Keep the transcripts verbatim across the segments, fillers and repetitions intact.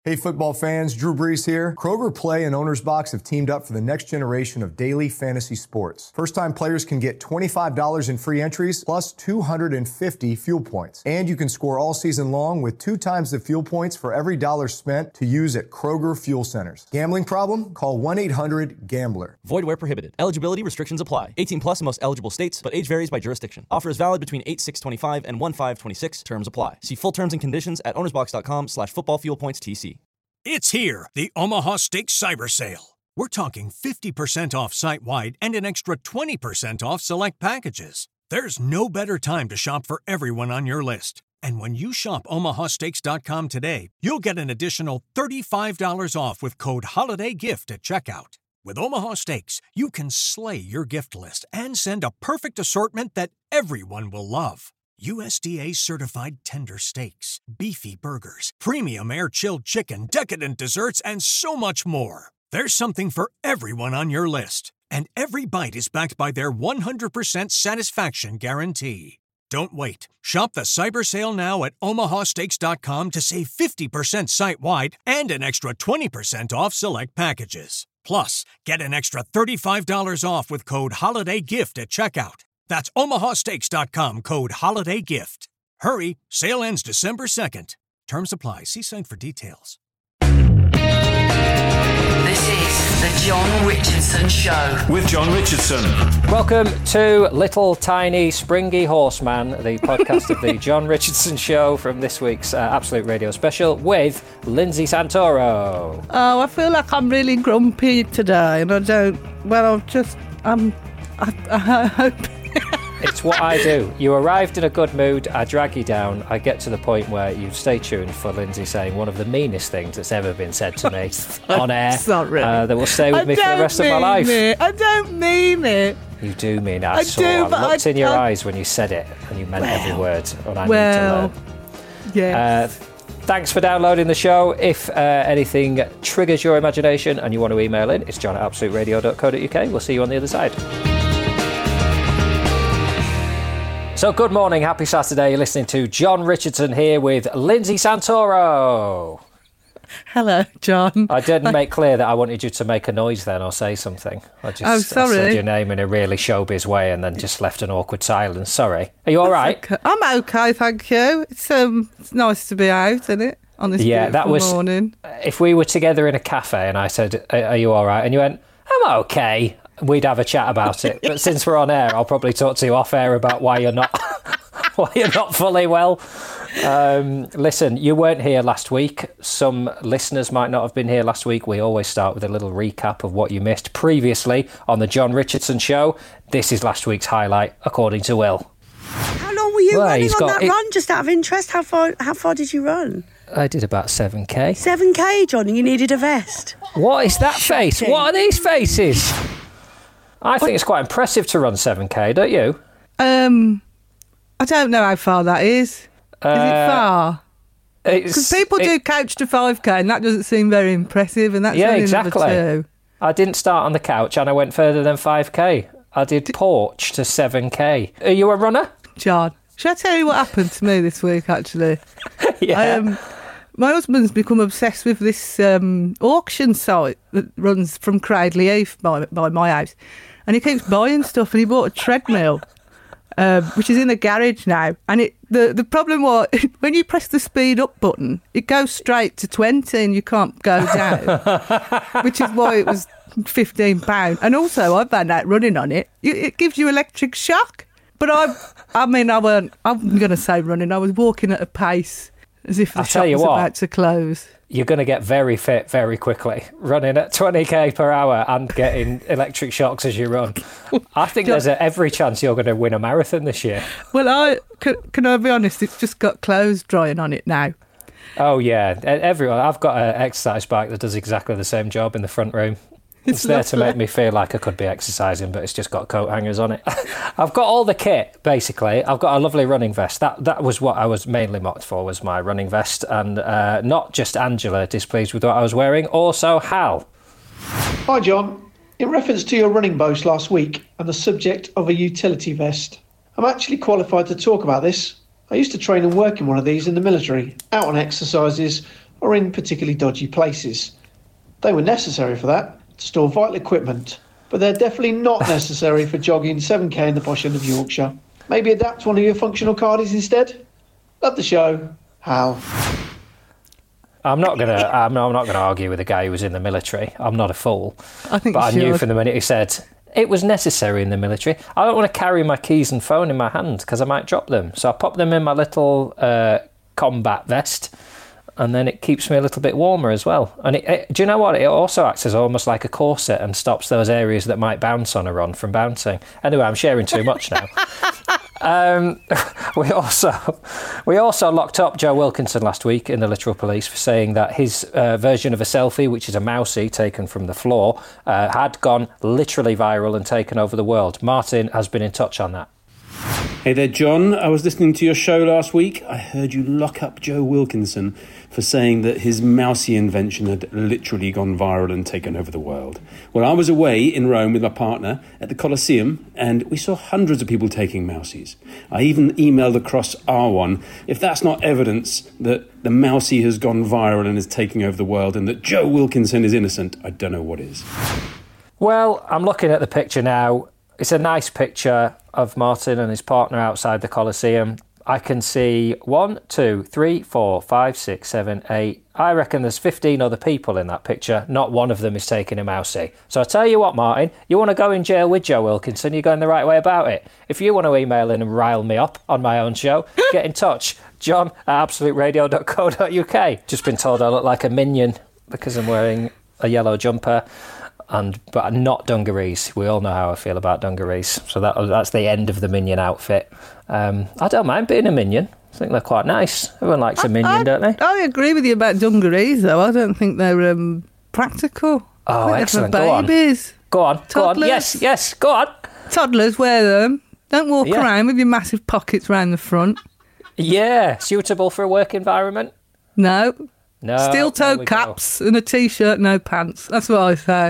Hey football fans, Drew Brees here. Kroger Play and Owner's Box have teamed up for the next generation of daily fantasy sports. First-time players can get twenty-five dollars in free entries plus two hundred fifty fuel points. And you can score all season long with two times the fuel points for every dollar spent to use at Kroger Fuel Centers. Gambling problem? Call one eight hundred gambler. Void where prohibited. Eligibility restrictions apply. eighteen plus in most eligible states, but age varies by jurisdiction. Offer is valid between eight six twenty-five and one five twenty-six. Terms apply. See full terms and conditions at ownersbox.com slash football fuel points TC. It's here, the Omaha Steaks Cyber Sale. We're talking fifty percent off site-wide and an extra twenty percent off select packages. There's no better time to shop for everyone on your list. And when you shop omaha steaks dot com today, you'll get an additional thirty-five dollars off with code HOLIDAYGIFT at checkout. With Omaha Steaks, you can slay your gift list and send a perfect assortment that everyone will love. U S D A-certified tender steaks, beefy burgers, premium air-chilled chicken, decadent desserts, and so much more. There's something for everyone on your list. And every bite is backed by their one hundred percent satisfaction guarantee. Don't wait. Shop the Cyber Sale now at omaha steaks dot com to save fifty percent site-wide and an extra twenty percent off select packages. Plus, get an extra thirty-five dollars off with code HOLIDAYGIFT at checkout. That's omaha steaks dot com, code HOLIDAYGIFT. Hurry, sale ends December second. Terms apply. See site for details. This is the John Richardson Show. With John Richardson. Welcome to Little Tiny Springy Horseman, the podcast of the John Richardson Show from this week's uh, Absolute Radio special with Lindsay Santoro. Oh, I feel like I'm really grumpy today, and I don't. Well, I'm just. I'm. I, I hope. It's what I do. You arrived in a good mood, I drag you down, I get to the point where you stay tuned for Lindsay saying one of the meanest things that's ever been said to me on air. Sorry. Uh, that will stay with I me for the rest of my life. It. I don't mean it. You do mean it. I, I saw. do, I but looked I, in your I, eyes when you said it, and you meant well, every word. And I well, need to learn. Yes. Uh, Thanks for downloading the show. If uh, anything triggers your imagination and you want to email in, it's john at absolute radio dot co dot uk. We'll see you on the other side. So good morning, happy Saturday. You're listening to John Richardson here with Lindsay Santoro. Hello, John. I didn't make clear that I wanted you to make a noise then or say something. I just oh, sorry. I said your name in a really showbiz way and then just left an awkward silence. Sorry. Are you all right? Okay. I'm okay, thank you. It's um, it's nice to be out, isn't it? On this yeah, beautiful that was, morning. If we were together in a cafe and I said, are you all right? And you went, I'm okay. We'd have a chat about it. But since we're on air, I'll probably talk to you off air about why you're not why you're not fully well. Um, listen, you weren't here last week. Some listeners might not have been here last week. We always start with a little recap of what you missed previously on the John Richardson Show. This is last week's highlight, according to Will. How long were you well, running on got, that it, run, just out of interest? How far How far did you run? I did about seven K. seven K, John, and you needed a vest. What is that Shocking. face? What are these faces? I think it's quite impressive to run seven K, don't you? Um, I don't know how far that is. Is Uh, it far? Because people it, do couch to five K and that doesn't seem very impressive, and that's yeah, only exactly. number two. I didn't start on the couch and I went further than five K. I did porch to seven K. Are you a runner? John, shall I tell you what happened to me this week, actually? yeah. I, um, my husband's become obsessed with this um, auction site that runs from Cradley Heath by, by my house. And he keeps buying stuff, and he bought a treadmill, uh, which is in a garage now. And it the, the problem was, when you press the speed up button, it goes straight to twenty and you can't go down, which is why it was fifteen pounds. And also, I found out running on it, it gives you electric shock. But I I mean, I weren't, I'm going to say running, I was walking at a pace as if the I'll shop tell you was what, about to close. You're going to get very fit very quickly, running at twenty K per hour and getting electric shocks as you run. I think there's a, every chance you're going to win a marathon this year. Well, I can, can I be honest, it's just got clothes drying on it now. Oh, yeah. Everyone. I've got an exercise bike that does exactly the same job in the front room. It's, it's there to make me feel like I could be exercising, but it's just got coat hangers on it. I've got all the kit, basically. I've got a lovely running vest. That that was what I was mainly mocked for, was my running vest. And uh, not just Angela displeased with what I was wearing, also Hal. Hi, John. In reference to your running boast last week and the subject of a utility vest, I'm actually qualified to talk about this. I used to train and work in one of these in the military, out on exercises, or in particularly dodgy places. They were necessary for that, to store vital equipment, but they're definitely not necessary for jogging seven k in the posh end of Yorkshire. Maybe adapt one of your functional cardies instead? Love the show. Hal. I'm not gonna. I'm not, I'm not gonna argue with a guy who was in the military. I'm not a fool. I think. But I knew should. from the minute he said it was necessary in the military. I don't want to carry my keys and phone in my hand because I might drop them. So I pop them in my little uh, combat vest, and then it keeps me a little bit warmer as well. And it, it, do you know what? It also acts as almost like a corset and stops those areas that might bounce on a run from bouncing. Anyway, I'm sharing too much now. Um, we also we also locked up Joe Wilkinson last week in the Literal Police for saying that his uh, version of a selfie, which is a mousey taken from the floor, uh, had gone literally viral and taken over the world. Martin has been in touch on that. Hey there, John. I was listening to your show last week. I heard you lock up Joe Wilkinson for saying that his mousey invention had literally gone viral and taken over the world. Well, I was away in Rome with my partner at the Colosseum, and we saw hundreds of people taking mousies. I even emailed across R one. If that's not evidence that the mousey has gone viral and is taking over the world and that Joe Wilkinson is innocent, I don't know what is. Well, I'm looking at the picture now. It's a nice picture of Martin and his partner outside the Colosseum. I can see one, two, three, four, five, six, seven, eight. I reckon there's fifteen other people in that picture. Not one of them is taking a mousey. So I tell you what, Martin, you want to go in jail with Joe Wilkinson, you're going the right way about it. If you want to email in and rile me up on my own show, get in touch. John at absolute radio dot co dot uk. Just been told I look like a minion because I'm wearing a yellow jumper. And but not dungarees. We all know how I feel about dungarees. So that that's the end of the minion outfit. Um, I don't mind being a minion. I think they're quite nice. Everyone likes a minion, I, don't they? I agree with you about dungarees, though. I don't think they're um, practical. Oh, excellent. Go on. Babies. Go on. Go on. Toddlers. Yes, yes. Go on. Toddlers wear them. Don't walk Yeah. around with your massive pockets round the front. Yeah. Suitable for a work environment? No. No. Steel-toe there caps and a T-shirt, no pants. That's what I say.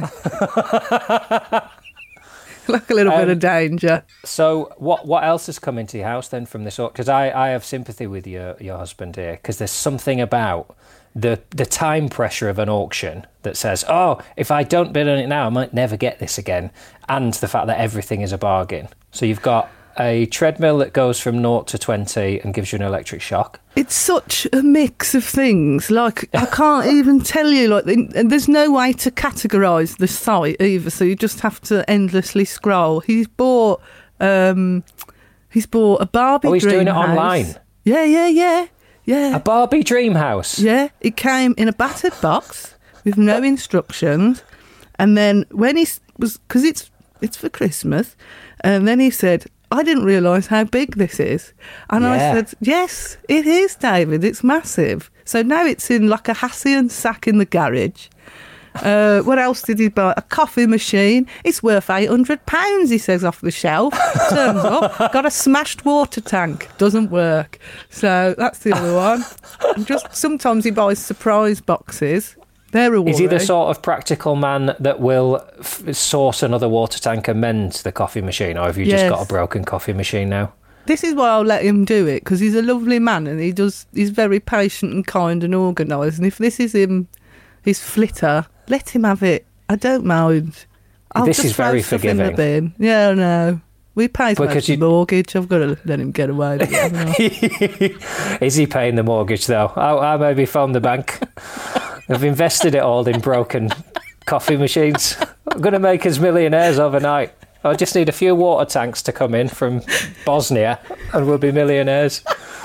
Like a little Um, bit of danger. So what what else has come into your house then from this? Because I, I have sympathy with your, your husband here, because there's something about the the time pressure of an auction that says, oh, if I don't bid on it now, I might never get this again. And the fact that everything is a bargain. So you've got a treadmill that goes from zero to twenty and gives you an electric shock. It's such a mix of things. Like, I can't even tell you. Like, and there's no way to categorise the site either. So you just have to endlessly scroll. He's bought, um, he's bought a Barbie. Oh, he's dream doing it house. online. Yeah, yeah, yeah, yeah. A Barbie dream house. Yeah, it came in a battered box with no instructions, and then when he was, because it's it's for Christmas, and then he said, I didn't realise how big this is. And I Yeah. said, yes, it is, David. It's massive. So now it's in like a Hassian sack in the garage. Uh, what else did he buy? A coffee machine. It's worth eight hundred pounds, he says, off the shelf. Turns up, got a smashed water tank. Doesn't work. So that's the other one. And just sometimes he buys surprise boxes. They're a worry. Is he the sort of practical man that will f- source another water tank and mend the coffee machine, or have you Yes. just got a broken coffee machine now? This is why I'll let him do it, because he's a lovely man and he does. He's very patient and kind and organised. And if this is him, his flitter, let him have it. I don't mind. I'll This just is very throw stuff in the forgiving. bin. Yeah, no. We pay Because most you- of the mortgage. I've got to let him get away with it. haven't I? Is he paying the mortgage though? I, I maybe phone the bank. I've invested it all in broken coffee machines. I'm going to make us millionaires overnight. I just need a few water tanks to come in from Bosnia and we'll be millionaires.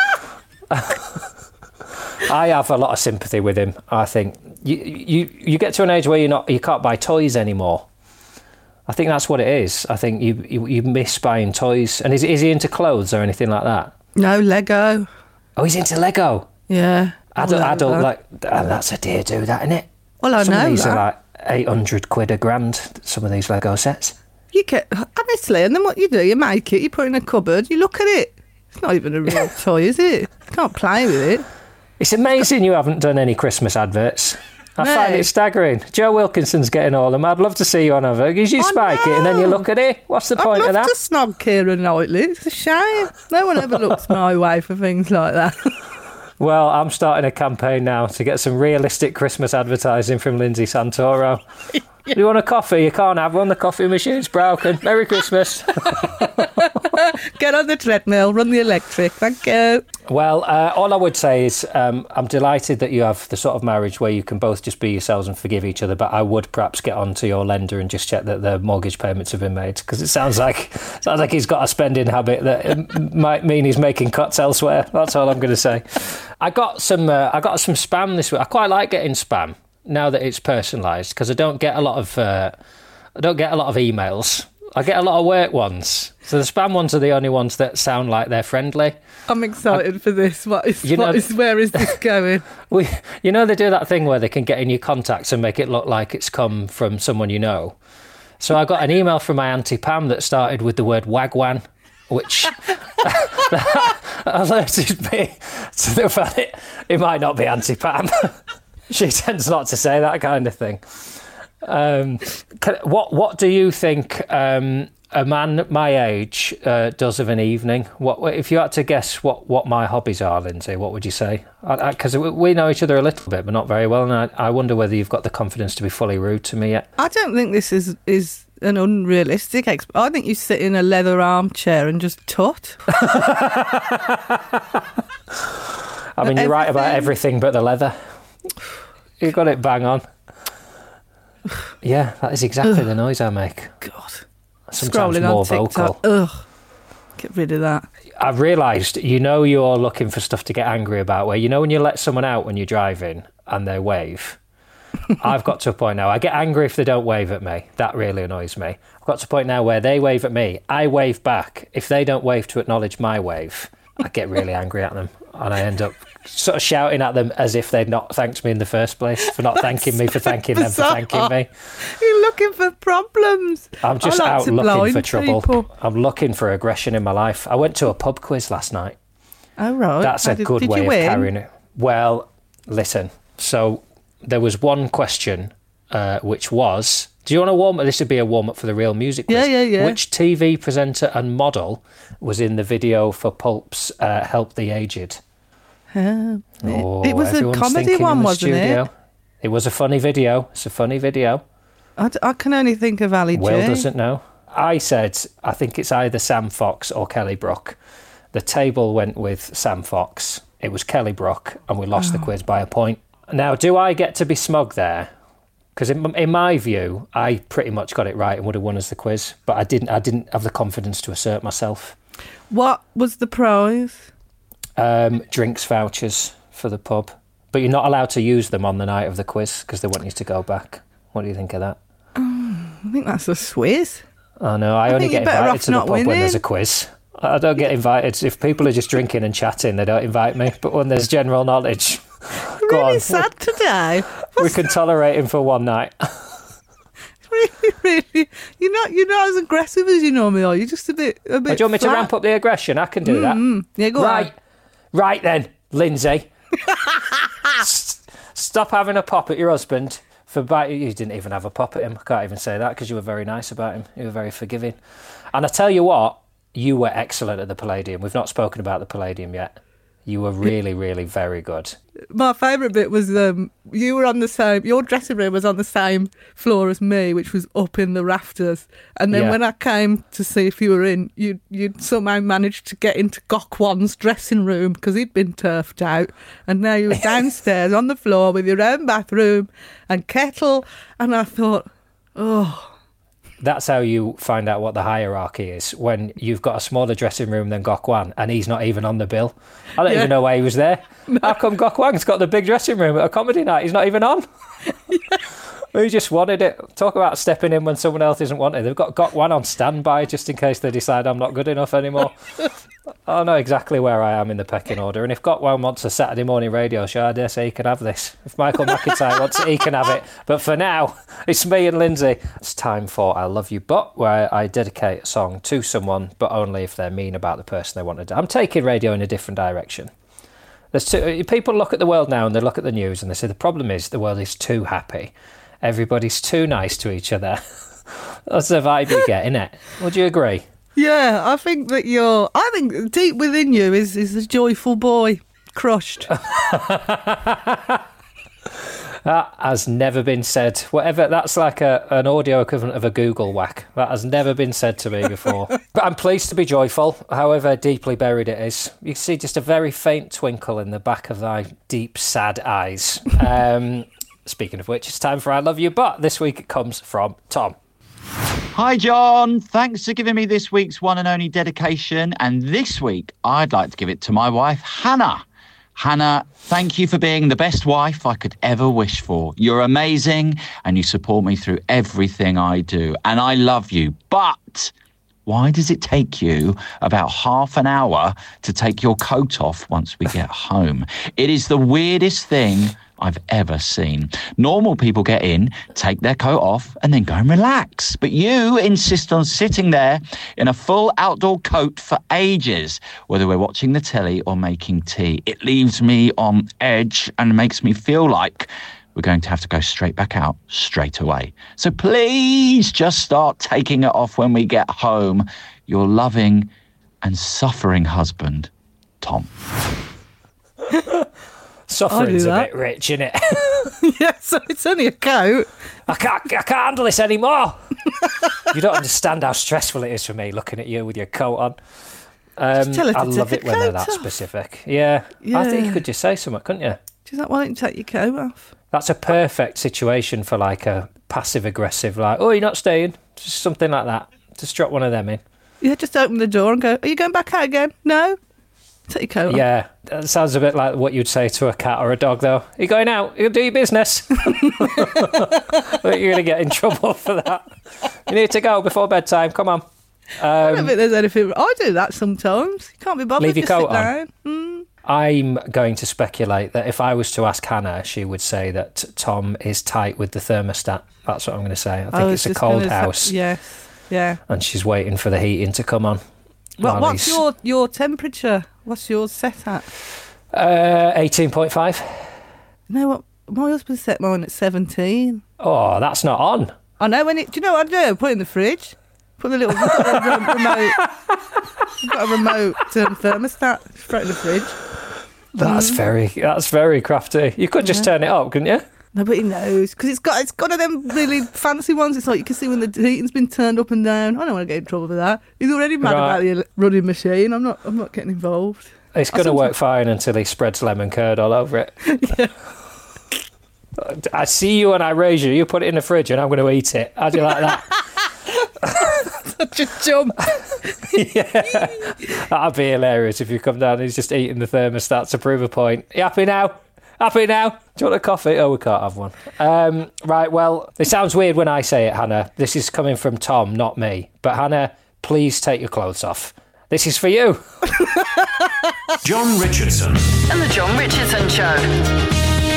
I have a lot of sympathy with him. I think you you you get to an age where you're not you can't buy toys anymore. I think that's what it is. I think you you, you miss buying toys. And is is he into clothes or anything like that? No, Lego. Oh, he's into Lego. Yeah. Adult, all adult, over. like and that's a dear do, that, isn't it? Well, I some know of these that. are like eight hundred quid a grand. Some of these Lego sets. You get, honestly, and then what you do, you make it, you put it in a cupboard, you look at it. It's not even a real toy, is it? You can't play with it. It's amazing you haven't done any Christmas adverts. I No. find it staggering. Joe Wilkinson's getting all of them. I'd love to see you on a because you I spike it and then you know. look at it. What's the point I'd of love that? to snog Keira Knightley. It's a shame. No one ever looks my way for things like that. Well, I'm starting a campaign now to get some realistic Christmas advertising from Lindsay Santoro. Do you want a coffee? You can't have one. The coffee machine's broken. Merry Christmas. Get on the treadmill, run the electric. Thank you. Well, uh, all I would say is um, I'm delighted that you have the sort of marriage where you can both just be yourselves and forgive each other, but I would perhaps get on to your lender and just check that the mortgage payments have been made, because it sounds like sounds like he's got a spending habit that might mean he's making cuts elsewhere. That's all I'm going to say. I got some uh, I got some spam this week. I quite like getting spam now that it's personalised, because I don't get a lot of uh, I don't get a lot of emails. I get a lot of work ones. So the spam ones are the only ones that sound like they're friendly. I'm excited I, for this. What is, you what know, is where is this going? we, you know, they do that thing where they can get in your contacts and make it look like it's come from someone you know. So I got an email from my Auntie Pam that started with the word wagwan, which alerted me to the fact that it might not be Auntie Pam. She tends not to say that kind of thing. Um, can, what what do you think um, a man my age uh, does of an evening? What if you had to guess what, what my hobbies are, Lindsay? What would you say? Because we know each other a little bit, but not very well, and I, I wonder whether you've got the confidence to be fully rude to me yet. I don't think this is is an unrealistic exp- I think you sit in a leather armchair and just tut. I mean, you're right about everything but the leather. You got it bang on. Yeah, that is exactly the noise I make. God. Sometimes Scrolling more on TikTok. vocal. Ugh. Get rid of that. I've realised, you know, you're looking for stuff to get angry about, where, you know, when you let someone out when you're driving and they wave. I've got to a point now, I get angry if they don't wave at me. That really annoys me. I've got to a point now where they wave at me, I wave back. If they don't wave to acknowledge my wave, I get really angry at them, and I end up sort of shouting at them as if they'd not thanked me in the first place, for not thanking me for thanking them for thanking me. You're looking for problems. I'm just like out looking for trouble. People. I'm looking for aggression in my life. I went to a pub quiz last night. Oh, right. That's How a did, good did way you of win? carrying it. Well, listen. So there was one question, uh, which was, do you want to warm up? This would be a warm up for the real music quiz. Yeah, yeah, yeah. Which T V presenter and model was in the video for Pulp's uh, Help the Aged? Uh, Oh, it was a everyone's comedy thinking in one, the wasn't studio. it? It was a funny video. It's a funny video. I, d- I can only think of Ali Will G. doesn't know. I said, I think it's either Sam Fox or Kelly Brook. The table went with Sam Fox. It was Kelly Brook, and we lost Oh. the quiz by a point. Now, do I get to be smug there? Because in, in my view, I pretty much got it right and would have won us the quiz, but I didn't. I didn't have the confidence to assert myself. What was the prize? Um, drinks vouchers for the pub, but you're not allowed to use them on the night of the quiz because they want you to go back. What do you think of that? Um, I think that's a Swiss. Oh no, I, I only think get you're better invited off to the not pub when winning. there's a quiz. I don't get invited. If people are just drinking and chatting, they don't invite me. But when there's general knowledge, I'm go really on. sad today. We can tolerate him for one night. really, really. You're not. You're not as aggressive as you normally are. You're just a bit. A bit. Do you want me flat. to ramp up the aggression? I can do that. Mm-hmm. Yeah, go right, on. right then, Lindsay. S- Stop having a pop at your husband for biting. You didn't even have a pop at him. I can't even say that because you were very nice about him. You were very forgiving. And I tell you what, you were excellent at the Palladium. We've not spoken about the Palladium yet. You were really, really very good. My favourite bit was um, you were on the same. Your dressing room was on the same floor as me, which was up in the rafters. And then Yeah. when I came to see if you were in, you you'd somehow managed to get into Gokwan's dressing room because he'd been turfed out, and now you were downstairs on the floor with your own bathroom and kettle. And I thought, oh. That's how you find out what the hierarchy is, when you've got a smaller dressing room than Gokwan and he's not even on the bill. I don't Yeah. even know why he was there. No. How come Gokwan's got the big dressing room at a comedy night? He's not even on. Yeah. He just wanted it. Talk about stepping in when someone else isn't wanted. They've got Gokwan on standby just in case they decide I'm not good enough anymore. I know exactly where I am in the pecking order. And if Gokwan wants a Saturday morning radio show, I dare say he can have this. If Michael McIntyre wants it, he can have it. But for now, it's me and Lindsay. It's time for I Love You But, where I dedicate a song to someone, but only if they're mean about the person they want to do. I'm taking radio in a different direction. There's two, people look at the world now and they look at the news and they say the problem is the world is too happy. Everybody's too nice to each other. That's the vibe you get, innit? Would you agree? Yeah, I think that you're. I think deep within you is is a joyful boy crushed. That has never been said. Whatever, that's like a, an audio equivalent of a Google whack. That has never been said to me before. But I'm pleased to be joyful, however deeply buried it is. You can see just a very faint twinkle in the back of thy deep, sad eyes. Um, speaking of which, it's time for I Love You, but this week it comes from Tom. Hi, John. Thanks for giving me this week's one and only dedication. And this week, I'd like to give it to my wife, Hannah. Hannah, thank you for being the best wife I could ever wish for. You're amazing and you support me through everything I do. And I love you. But why does it take you about half an hour to take your coat off once we get home? It is the weirdest thing I've ever seen. Normal people get in, take their coat off, and then go and relax. But you insist on sitting there in a full outdoor coat for ages, whether we're watching the telly or making tea. It leaves me on edge and makes me feel like we're going to have to go straight back out straight away. So please just start taking it off when we get home. Your loving and suffering husband, Tom. Suffering's a bit rich, isn't it? Yeah, so it's only a coat. I can't, I can't handle this anymore. You don't understand how stressful it is for me looking at you with your coat on. Um, tell her to I love take it the when they're coat that off. specific. Yeah. Yeah. I think you could just say something, couldn't you? She's like, why don't you take your coat off? That's a perfect situation for like a passive-aggressive, like, oh, you're not staying. Just something like that. Just drop one of them in. Yeah, just open the door and go, are you going back out again? No? Take your coat off. Yeah, that sounds a bit like what you'd say to a cat or a dog, though. Are you going out? You do your business. You're going to get in trouble for that. You need to go before bedtime. Come on. Um, I don't think there's anything... I do that sometimes. You can't be bothered. Leave your just coat sit on. down. Mm. I'm going to speculate that if I was to ask Hannah, she would say that Tom is tight with the thermostat. That's what I'm going to say. I think I was it's a just cold gonna say- house. Yes, yeah. And she's waiting for the heating to come on. What, while what's he's- your, your temperature? What's yours set at? Uh, eighteen point five. You know what? My husband set mine at seventeen. Oh, that's not on. I know. When it, do you know what I do? Put it in the fridge. Put the little we've got a rem- remote. We've got a remote um, thermostat straight in the fridge. That's Mm. very that's very crafty. You could just Yeah. turn it up, couldn't you? Nobody knows because it's got it's got one of them really fancy ones. It's like you can see when the heating's been turned up and down. I don't want to get in trouble with that. He's already mad Right. about the ele- running machine. I'm not. I'm not getting involved. It's I going to work sometimes- fine until he spreads lemon curd all over it. I see you and I raise you. You put it in the fridge and I'm going to eat it. How do you like that? Such a jump. Yeah, that'd be hilarious if you come down and he's just eating the thermostat to prove a point. You happy now? Happy now? Do you want a coffee? Oh, we can't have one. Um, right, well, it sounds weird when I say it, Hannah. This is coming from Tom, not me. But Hannah, please take your clothes off. This is for you. John Richardson. And the John Richardson Show.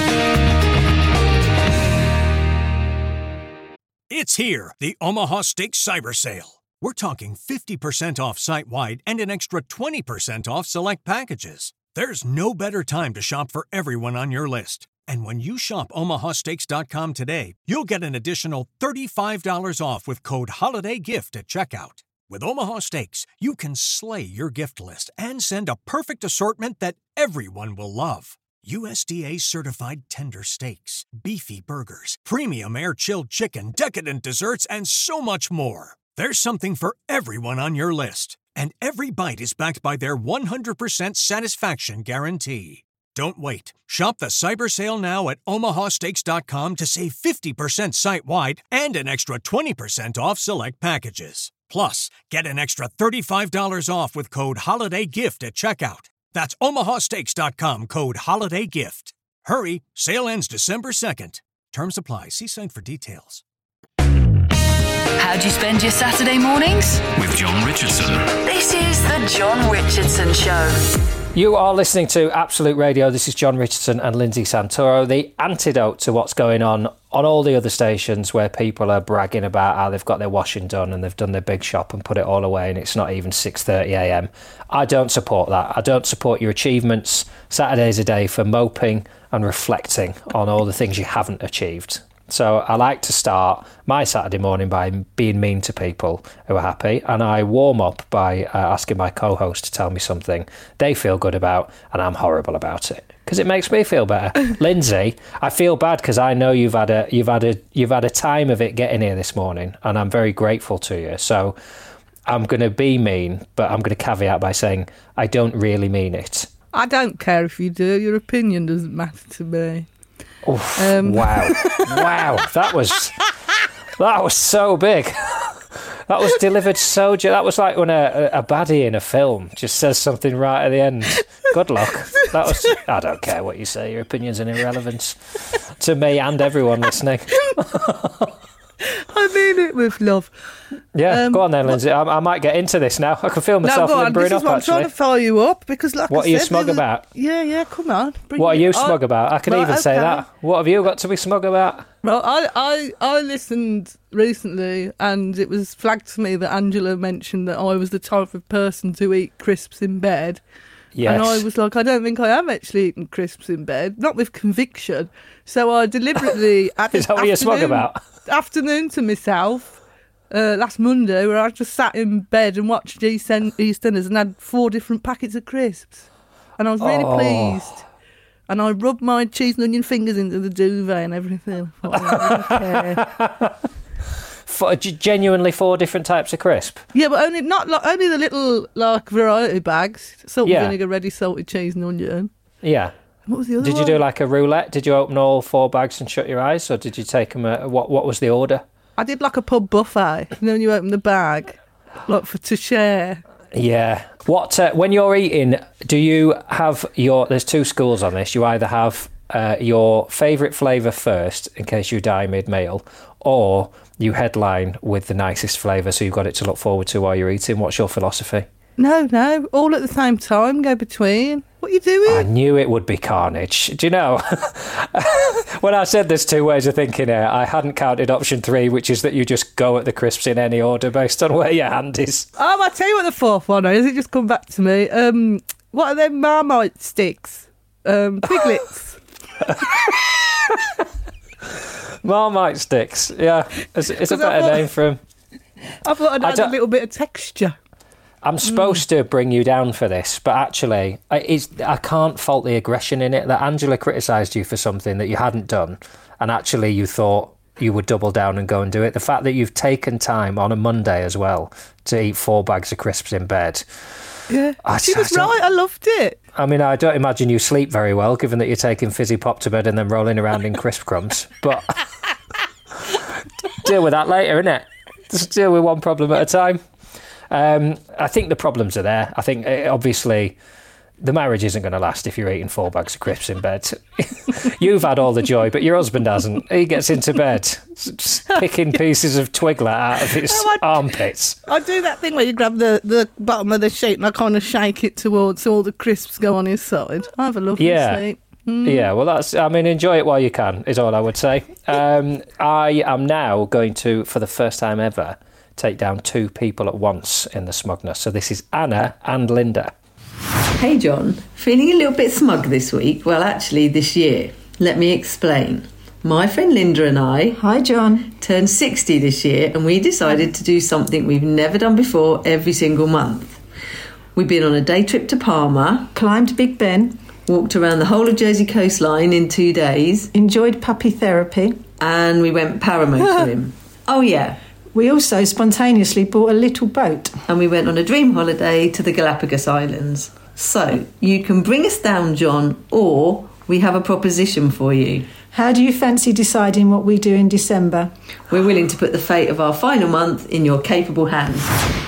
It's here, the Omaha Steaks Cyber Sale. We're talking fifty percent off site-wide and an extra twenty percent off select packages. There's no better time to shop for everyone on your list. And when you shop Omaha Steaks dot com today, you'll get an additional thirty-five dollars off with code HOLIDAYGIFT at checkout. With Omaha Steaks, you can slay your gift list and send a perfect assortment that everyone will love. U S D A-certified tender steaks, beefy burgers, premium air-chilled chicken, decadent desserts, and so much more. There's something for everyone on your list. And every bite is backed by their one hundred percent satisfaction guarantee. Don't wait. Shop the Cyber Sale now at Omaha Steaks dot com to save fifty percent site-wide and an extra twenty percent off select packages. Plus, get an extra thirty-five dollars off with code HOLIDAYGIFT at checkout. That's Omaha Steaks dot com, code HOLIDAYGIFT. Hurry, sale ends December second. Terms apply. See site for details. How'd you spend your Saturday mornings? With John Richardson. This is the John Richardson Show. You are listening to Absolute Radio. This is John Richardson and Lindsay Santoro, the antidote to what's going on on all the other stations where people are bragging about how they've got their washing done and they've done their big shop and put it all away and it's not even six thirty a m. I don't support that. I don't support your achievements. Saturday's a day for moping and reflecting on all the things you haven't achieved. So I like to start my Saturday morning by being mean to people who are happy, and I warm up by uh, asking my co-host to tell me something they feel good about, and I'm horrible about it because it makes me feel better. Lindsay, I feel bad because I know you've had a you've had a you've had a time of it getting here this morning, and I'm very grateful to you. So I'm going to be mean, but I'm going to caveat by saying I don't really mean it. I don't care if you do. Your opinion doesn't matter to me. Oof, Um. wow. Wow. That was that was so big. That was delivered so... Ge- that was like when a, a baddie in a film just says something right at the end. Good luck. That was... I don't care what you say. Your opinion's an irrelevance to me and everyone listening. I mean it with love. Yeah, Um, go on then, Lindsay. I, I might get into this now. I can feel myself no, go on. limbering This is up, what I'm actually. trying to fire you up because, like What I are you said, smug there's a- about? Yeah, yeah. Come on. Bring What are it- you I- smug about? I can Right, even say okay. that. What have you got to be smug about? Well, I, I, I listened recently, and it was flagged to me that Angela mentioned that I was the type of person to eat crisps in bed. Yes. And I was like, I don't think I am actually eating crisps in bed, not with conviction. So I deliberately added Is that what you're smug afternoon- about? afternoon to myself uh, last Monday, where I just sat in bed and watched Eastend- EastEnders and had four different packets of crisps, and I was really Oh. pleased. And I rubbed my cheese and onion fingers into the duvet and everything. I thought, "Oh, okay." For, g- genuinely four different types of crisp. Yeah, but only not like only the little like variety bags, salt Yeah. and vinegar, ready salted cheese and onion. Yeah. What was the other Did you one? do like a roulette? Did you open all four bags and shut your eyes, or did you take them? A, what What was the order? I did like a pub buffet. You know, when you open the bag, like for to share. Yeah. What uh, when you're eating? Do you have your? There's two schools on this. You either have uh, your favourite flavour first, in case you die mid-meal, or you headline with the nicest flavour, so you've got it to look forward to while you're eating. What's your philosophy? No, no, all at the same time. Go between. What are you doing? I knew it would be carnage. Do you know? When I said there's two ways of thinking here, I hadn't counted option three, which is that you just go at the crisps in any order based on where your hand is. Oh, I'll tell you what the fourth one is. It just come back to me. Um, what are them Marmite sticks? Um, Piglets. Marmite sticks. Yeah, it's, it's a 'Cause I better thought- name for them. I thought I'd I add a don't- little bit of texture. I'm supposed to bring you down for this, but actually, I, it's, I can't fault the aggression in it. That Angela criticised you for something that you hadn't done, and actually you thought you would double down and go and do it. The fact that you've taken time on a Monday as well to eat four bags of crisps in bed. Yeah, I- she was I don't- right. I loved it. I mean, I don't imagine you sleep very well, given that you're taking fizzy pop to bed and then rolling around in crisp crumbs. But deal with that later, innit? Just deal with one problem at a time. Um, I think the problems are there. I think, uh, obviously, the marriage isn't going to last if you're eating four bags of crisps in bed. You've had all the joy, but your husband hasn't. He gets into bed just picking pieces of twiglet out of his Oh, I- armpits. I do that thing where you grab the, the bottom of the sheet and I kind of shake it towards so all the crisps go on his side. I have a lovely Yeah. sleep. Yeah, well, that's, I mean, enjoy it while you can, is all I would say. Um, I am now going to, for the first time ever, take down two people at once in the smugness. So this is Anna and Linda. Hey John, feeling a little bit smug this week? Well, actually this year. Let me explain. My friend Linda and I, hi John, turned sixty this year and we decided to do something we've never done before every single month. We've been on a day trip to Palma, climbed Big Ben, walked around the whole of Jersey coastline in two days, enjoyed puppy therapy, and we went paramotoring. Oh yeah. We also spontaneously bought a little boat. And we went on a dream holiday to the Galapagos Islands. So, you can bring us down, John, or we have a proposition for you. How do you fancy deciding what we do in December? We're willing to put the fate of our final month in your capable hands.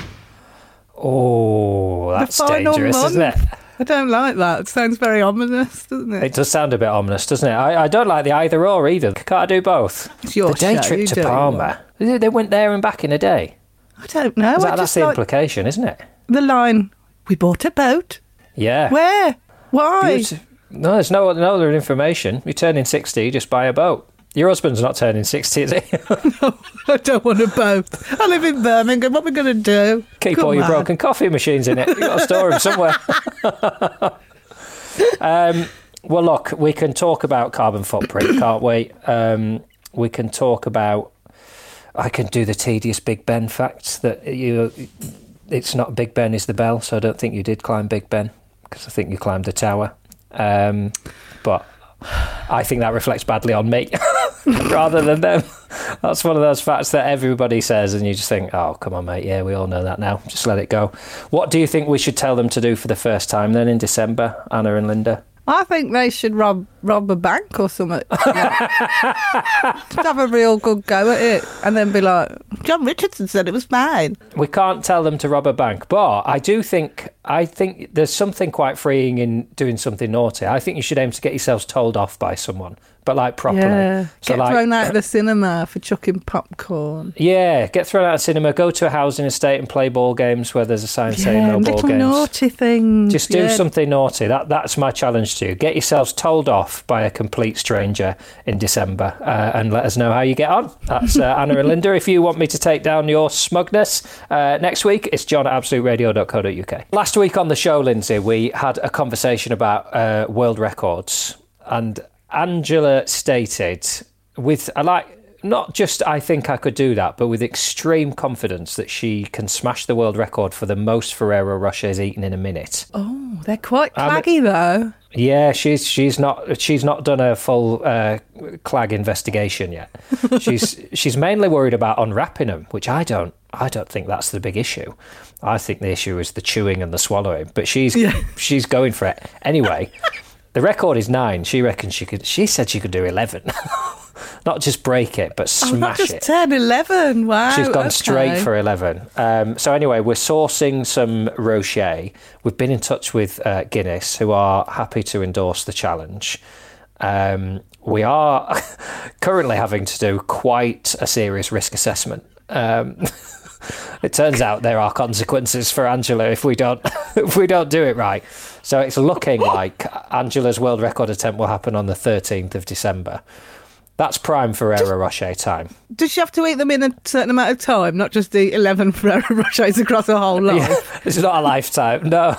Oh, that's The final dangerous, month. isn't it? I don't like that. It sounds very ominous, doesn't it? It does sound a bit ominous, doesn't it? I, I don't like the either or either. Can't I do both? It's your the day show, trip you to do what you Palma. They went there and back in a day. I don't know. Is I that, that's just the like implication, isn't it? the line, we bought a boat. Yeah. Where? Why? Beauti- No, there's no, no other information. You're turning sixty, you just buy a boat. Your husband's not turning sixty, is he? I don't want a boat. I live in Birmingham. What are we going to do? Keep Come all your on. broken coffee machines in it. You've got to store them somewhere. um, well, look, we can talk about carbon footprint, can't we? Um, we can talk about. I can do the tedious Big Ben facts that you. It's not Big Ben is the bell, so I don't think you did climb Big Ben because I think you climbed the tower. Um, but I think that reflects badly on me rather than them. That's one of those facts that everybody says, and you just think, "Oh, come on, mate. Yeah, we all know that now. Just let it go." What do you think we should tell them to do for the first time then in December, Anna and Linda? I think they should rob rob a bank or something. Just have a real good go at it and then be like, John Richardson said it was fine. We can't tell them to rob a bank, but I do think I think there's something quite freeing in doing something naughty. I think you should aim to get yourselves told off by someone, but like properly. Yeah, so get like, thrown out of the cinema for chucking popcorn. Yeah, get thrown out of cinema, go to a housing estate and play ball games where there's a sign Yeah, saying no ball little games. naughty things. Just do yeah. something naughty. That That's my challenge to you. Get yourselves told off by a complete stranger in December uh, and let us know how you get on. That's uh, Anna and Linda. If you want me to take down your smugness uh, next week, it's john at absolute radio dot co dot uk. Last week on the show, Lindsay, we had a conversation about uh, world records, and Angela stated with I like not just I think I could do that, but with extreme confidence that she can smash the world record for the most Ferrero Rochers eaten in a minute. Oh, they're quite claggy um, though. Yeah, she's she's not she's not done a full uh, clag investigation yet. She's she's mainly worried about unwrapping them, which I don't I don't think that's the big issue. I think the issue is the chewing and the swallowing. But she's yeah. she's going for it anyway. The record is nine. She reckons she could. She said she could do eleven. Not just break it, but smash oh, not just it. ten, eleven. Wow. She's gone okay. straight for eleven. Um, so anyway, we're sourcing some Rocher. We've been in touch with uh, Guinness, who are happy to endorse the challenge. Um, we are currently having to do quite a serious risk assessment. Um, it turns out there are consequences for Angela if we don't if we don't do it right. So it's looking like Angela's world record attempt will happen on the thirteenth of December. That's prime Ferrero Rocher time. Does she have to eat them in a certain amount of time, not just eat eleven Ferrero Rochers across her whole life? Yeah, it's not a lifetime, no.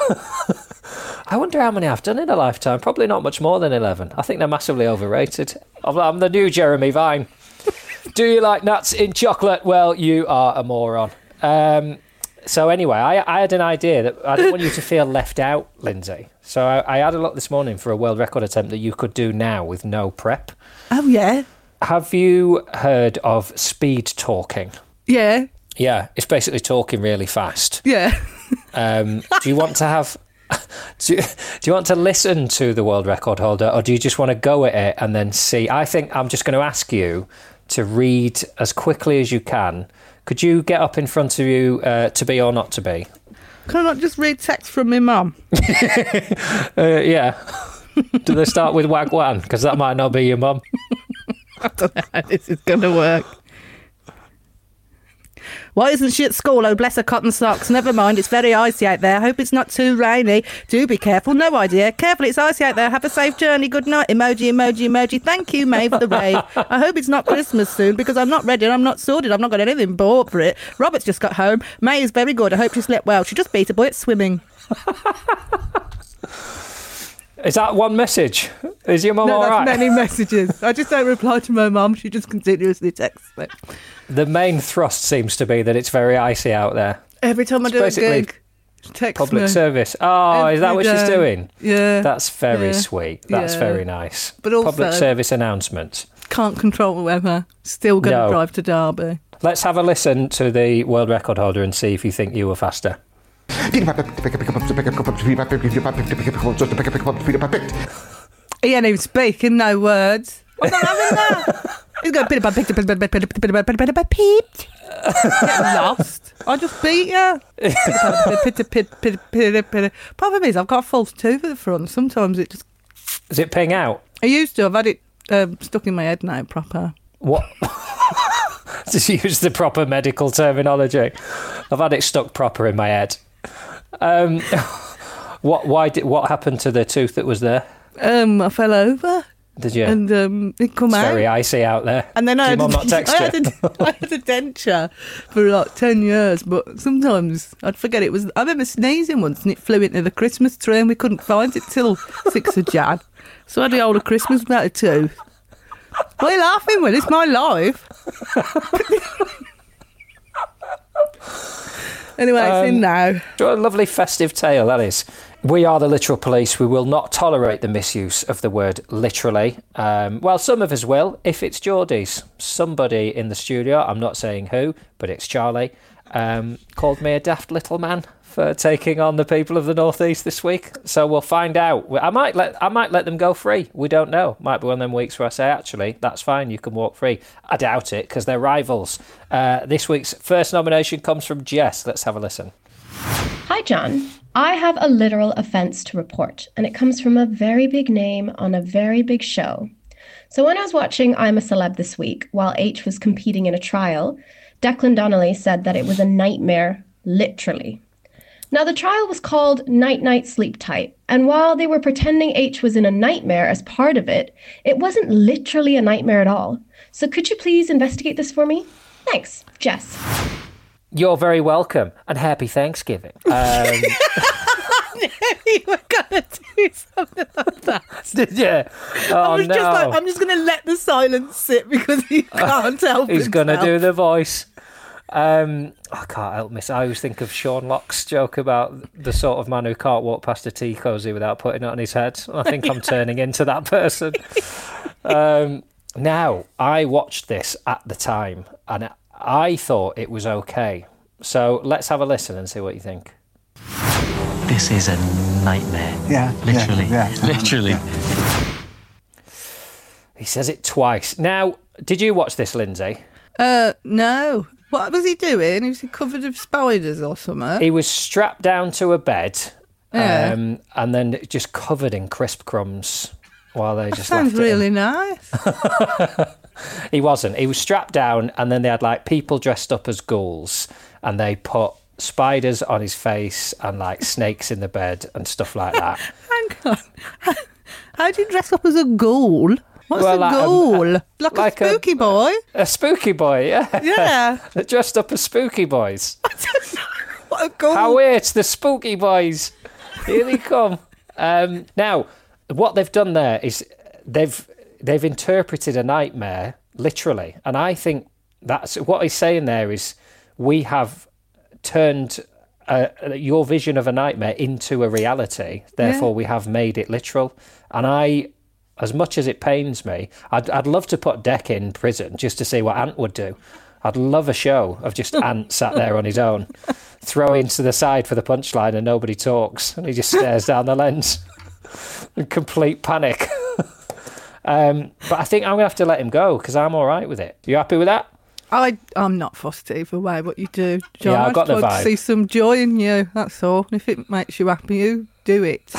I wonder how many I've done in a lifetime. Probably not much more than eleven. I think they're massively overrated. I'm the new Jeremy Vine. Do you like nuts in chocolate? Well, you are a moron. Um, so anyway, I, I had an idea that I didn't want you to feel left out, Lindsay. So I, I had a look this morning for a world record attempt that you could do now with no prep. Oh, yeah. Have you heard of speed talking? Yeah. Yeah, it's basically talking really fast. Yeah. Um, do you want to have... Do you, do you want to listen to the world record holder, or do you just want to go at it and then see? I think I'm just going to ask you to read as quickly as you can. Could you get up in front of you, uh, to be or not to be? Can I not just read text from my mum? uh, yeah. Do they start with wagwan? Because that might not be your mum. I don't know how this is going to work. Why isn't she at school? Oh, bless her cotton socks. Never mind, it's very icy out there. Hope it's not too rainy. Do be careful. No idea. Careful, it's icy out there. Have a safe journey. Good night. Emoji, emoji, emoji. Thank you, May, for the raid. I hope it's not Christmas soon because I'm not ready and I'm not sorted. I've not got anything bought for it. Robert's just got home. May is very good. I hope she slept well. She just beat a boy at swimming. Is that one message? Is your mum no, all right? No, that's many messages. I just don't reply to my mum. She just continuously texts me. The main thrust seems to be that it's very icy out there. Every time it's I do a gig, she texts public me. service. Oh, Every is that what day. she's doing? Yeah. That's very yeah. sweet. That's yeah. very nice. But also, public service announcement. Can't control the weather. Still going to no. drive to Derby. Let's have a listen to the world record holder and see if you think you were faster. He ain't even speaking, no words. I'm not having that. He's going bit about picked peeped. Get lost. I just beat you. Problem is, I've got a false tooth at the front. Sometimes it just. Does it ping out? I used to. I've had it um, stuck in my head now, proper. What? To use the proper medical terminology. I've had it stuck proper in my head. Um, what? Why did? What happened to the tooth that was there? Um, I fell over. Did you? And um, it come it's out. It's very icy out there. And then I had, Did your mum not text I, had a, I had a denture for like ten years, but sometimes I'd forget it was. I remember sneezing once and it flew into the Christmas tree and we couldn't find it till sixth of Jan. So I had the whole of Christmas without a tooth. What are you laughing with? It's my life. Anyway, it's Um, in now. What a lovely festive tale that is. We are the Literal Police. We will not tolerate the misuse of the word literally. Um, well, some of us will, if it's Geordie's. Somebody in the studio, I'm not saying who, but it's Charlie, um, called me a daft little man for taking on the people of the North East this week. So we'll find out. I might let I might let them go free. We don't know. Might be one of them weeks where I say, actually, that's fine, you can walk free. I doubt it, because they're rivals. Uh, this week's first nomination comes from Jess. Let's have a listen. Hi, John. I have a literal offence to report, and it comes from a very big name on a very big show. So when I was watching I'm a Celeb this week, while H was competing in a trial, Declan Donnelly said that it was a nightmare, literally. Now, the trial was called Night Night Sleep Tight, and while they were pretending H was in a nightmare as part of it, it wasn't literally a nightmare at all. So could you please investigate this for me? Thanks, Jess. You're very welcome, and happy Thanksgiving. Um, I knew you were going to do something like that. Did you? Oh, I was no. just like, I'm just going to let the silence sit because he can't help He's going to himself. do the voice. Um, I can't help myself. I always think of Sean Locke's joke about the sort of man who can't walk past a tea cosy without putting it on his head. I think I'm turning into that person. Um, now, I watched this at the time, and I thought it was okay. So let's have a listen and see what you think. This is a nightmare. Yeah. Literally. Yeah, yeah. Literally. He says it twice. Now, did you watch this, Lindsay? Uh, no. What was he doing? Was he covered with spiders or something? He was strapped down to a bed, Yeah. um, and then just covered in crisp crumbs while they That just sounds left it in. really nice. He wasn't. He was strapped down, and then they had like people dressed up as ghouls, and they put spiders on his face and like snakes in the bed and stuff like that. Hang on. How do you dress up as a ghoul? What's Well, a like a- ghoul? a- like, like a a- spooky boy? A spooky boy, yeah. Yeah. They're dressed up as spooky boys. What a ghoul. How weird, the spooky boys. Here they come. Um, now, what they've done there is they've they've interpreted a nightmare literally, and I think that's what he's saying there is we have turned uh, your vision of a nightmare into a reality. Therefore, Yeah. we have made it literal. And I, as much as it pains me, I'd I'd love to put Deck in prison just to see what Ant would do. I'd love a show of just Ant sat there on his own, throwing to the side for the punchline, and nobody talks, and he just stares down the lens in complete panic. um, but I think I'm gonna have to let him go because I'm all right with it. You happy with that? I, I'm not fussed either way what you do, John. Yeah, I got just the want vibe. to see some joy in you, that's all. And if it makes you happy, you do it.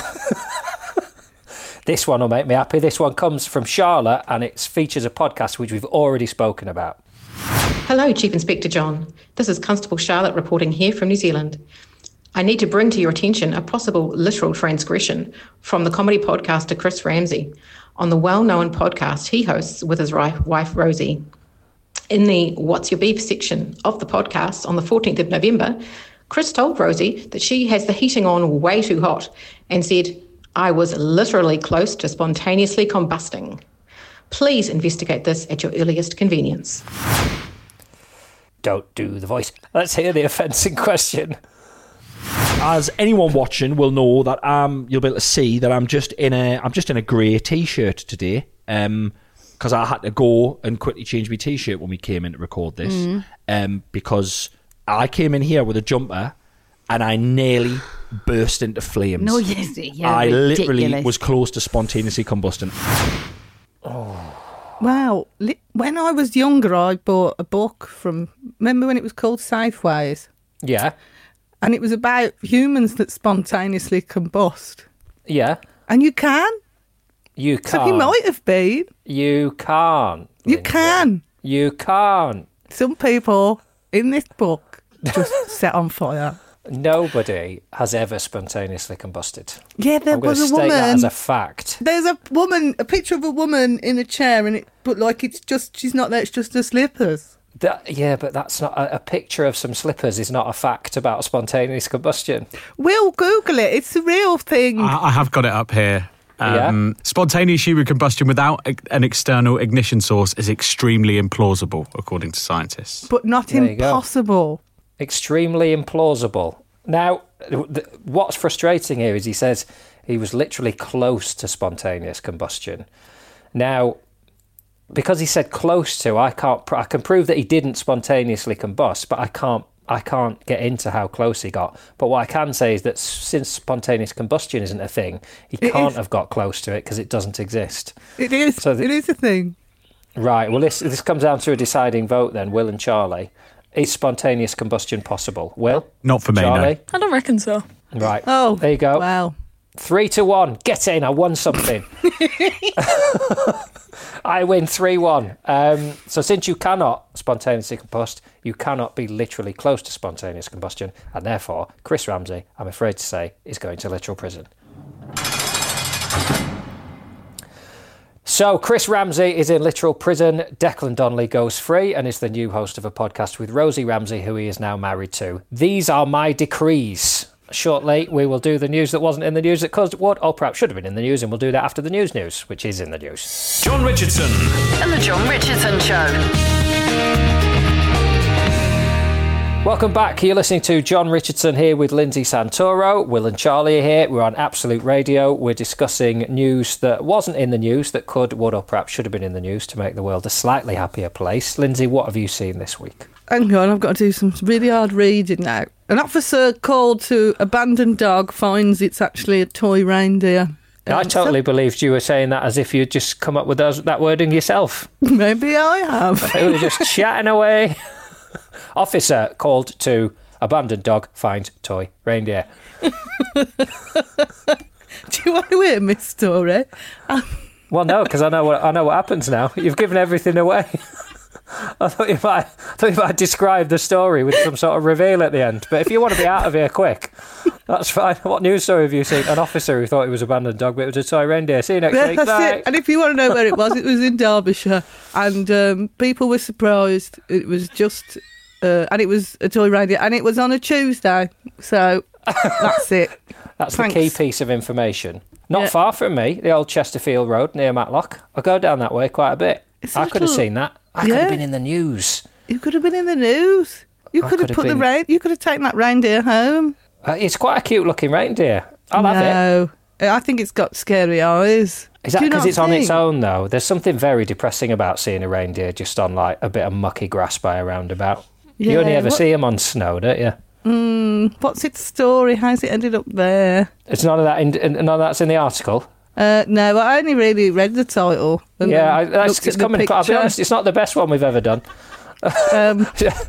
This one will make me happy. This one comes from Charlotte, and it features a podcast which we've already spoken about. Hello, Chief Inspector John. This is Constable Charlotte reporting here from New Zealand. I need to bring to your attention a possible literal transgression from the comedy podcaster Chris Ramsey on the well-known podcast he hosts with his ri- wife Rosie. In the What's Your Beef section of the podcast on the fourteenth of November, Chris told Rosie that she has the heating on way too hot and said, I was literally close to spontaneously combusting. Please investigate this at your earliest convenience. Don't do the voice. Let's hear the offence in question. As anyone watching will know that um, you'll be able to see that I'm just in a I'm just in a grey t-shirt today. Um, because I had to go and quickly change my t-shirt when we came in to record this. Mm. Um, because I came in here with a jumper and I nearly burst into flames. No, yes, yeah, I literally ridiculous. was close to spontaneously combusting. Wow. Li- When I was younger, I bought a book from, remember when it was called Safeways? Yeah. And it was about humans that spontaneously combust. Yeah. And you can. You So can't. he might have been. You can't. You can. You can't. Some people in this book just set on fire. Nobody has ever spontaneously combusted. Yeah, there I'm going was to a state woman. that as a fact. There's a woman, a picture of a woman in a chair, and it, but like it's just, she's not there, it's just her slippers. That, yeah, but that's not a, a picture of some slippers is not a fact about spontaneous combustion. We'll Google it. It's a real thing. I, I have got it up here. Um, Yeah. Spontaneous human combustion without a- an external ignition source is extremely implausible, according to scientists. But not There you go. impossible. Extremely implausible. Now, th- what's frustrating here is he says he was literally close to spontaneous combustion. Now, because he said close to, I can't. pr- I can prove that he didn't spontaneously combust, but I can't. I can't get into how close he got. But what I can say is that s- since spontaneous combustion isn't a thing, he It can't is. have got close to it because it doesn't exist. It is. So the- it is a thing. Right. Well, this this comes down to a deciding vote then. Will and Charlie. Is spontaneous combustion possible? Will? Not for me, no. Charlie? I don't reckon so. Right. Oh, there you go. Wow. Three to one. Get in. I won something. I win three one. Um, so since you cannot spontaneously combust, you cannot be literally close to spontaneous combustion, and therefore Chris Ramsey, I'm afraid to say, is going to literal prison. So Chris Ramsey is in literal prison. Declan Donnelly goes free and is the new host of a podcast with Rosie Ramsey, who he is now married to. These are my decrees. Shortly, we will do the news that wasn't in the news that caused what, or perhaps should have been in the news, and we'll do that after the news news, which is in the news. John Richardson. And the John Richardson Show. Welcome back. You're listening to John Richardson here with Lindsay Santoro. Will and Charlie are here. We're on Absolute Radio. We're discussing news that wasn't in the news that could, would, or perhaps should have been in the news to make the world a slightly happier place. Lindsay, what have you seen this week? Hang on, I've got to do some really hard reading now. An officer called to abandoned dog finds it's actually a toy reindeer. I Um, totally believed you were saying that as if you'd just come up with those, that wording yourself. Maybe I have. You were just chatting away. Officer called to abandoned dog finds toy reindeer. Do you want to hear my story? Well, no, because I know what I know what happens now. You've given everything away. I thought you might, I thought you might describe the story with some sort of reveal at the end. But if you want to be out of here quick, that's fine. What news story have you seen? An officer who thought it was abandoned dog, but it was a toy reindeer. See you next Yeah, week. that's Bye. it. And if you want to know where it was, it was in Derbyshire, and um, people were surprised. It was just, uh, and it was a toy reindeer, and it was on a Tuesday. So that's it. That's Thanks. the key piece of information. Not Yeah. far from me, the old Chesterfield Road near Matlock. I go down that way quite a bit. It's a I could have little- seen that. I could Yeah. have been in the news. You could have been in the news. You I could have could have put the been- rein. You could have taken that reindeer home. Uh, it's quite a cute looking reindeer. I'll have it. No, I think it's got scary eyes. Is that Do you because not it's on its think? own, though? There's something very depressing about seeing a reindeer just on like a bit of mucky grass by a roundabout. You Yeah, only ever what- see them on snow, don't you? Mm, what's its story? How's it ended up there? It's none of that. In, in, none of that's in the article. Uh, no, I only really read the title. and Yeah, then I, that's, looked it's at the coming. I'll be picture. honest, it's not the best one we've ever done. Um,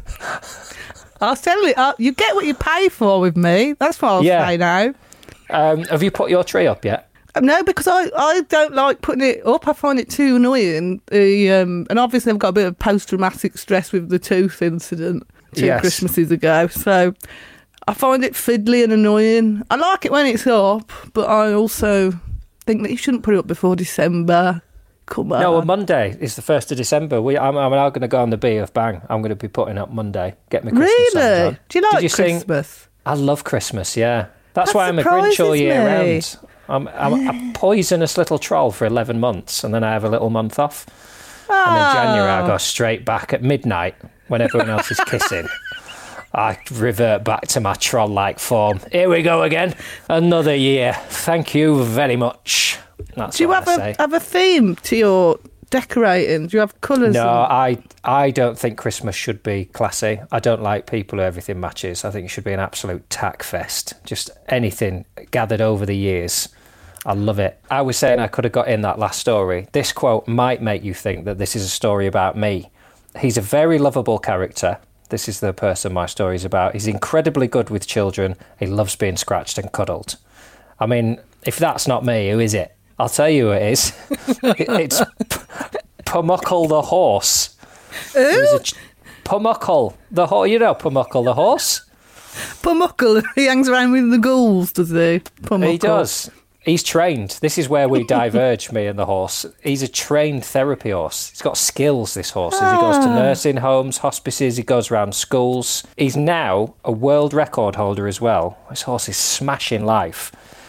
I'll tell you, uh, you get what you pay for with me. That's what I'll Yeah. say now. Um, have you put your tree up yet? Um, No, because I, I don't like putting it up. I find it too annoying. The um, and obviously I've got a bit of post-traumatic stress with the tooth incident two Yes. Christmases ago. So I find it fiddly and annoying. I like it when it's up, but I also think that you shouldn't put it up before December. Come on. No, on Monday is the first of December. We, I'm, I'm now going to go on the B of Bang. I'm going to be putting up Monday. Get me Christmas songs Really? on. Do you like Did you sing- Christmas? I love Christmas. Yeah, that's That why I'm a Grinch all surprises year me. round. I'm, I'm a poisonous little troll for eleven months, and then I have a little month off. And then January I go straight back at midnight when everyone else is kissing. I revert back to my troll-like form. Here we go again. Another year. Thank you very much. That's Do you what have I a say. have a theme to your decorating? Do you have colours? No, and- I I don't think Christmas should be classy. I don't like people who everything matches. I think it should be an absolute tack fest. Just anything gathered over the years. I love it. I was saying I could have got in that last story. This quote might make you think that this is a story about me. He's a very lovable character. This is the person my story is about. He's incredibly good with children. He loves being scratched and cuddled. I mean, if that's not me, who is it? I'll tell you who it is. It- it's P- Pumuckle the horse. Who? Ch- Pumuckle the horse. You know Pumuckle the horse? Pumuckle. He hangs around with the ghouls, does he? Pumuckle. He does. He's trained. This is where we diverge, me and the horse. He's a trained therapy horse. He's got skills, this horse. He goes to Ah. nursing homes, hospices, he goes around schools. He's now a world record holder as well. This horse is smashing life.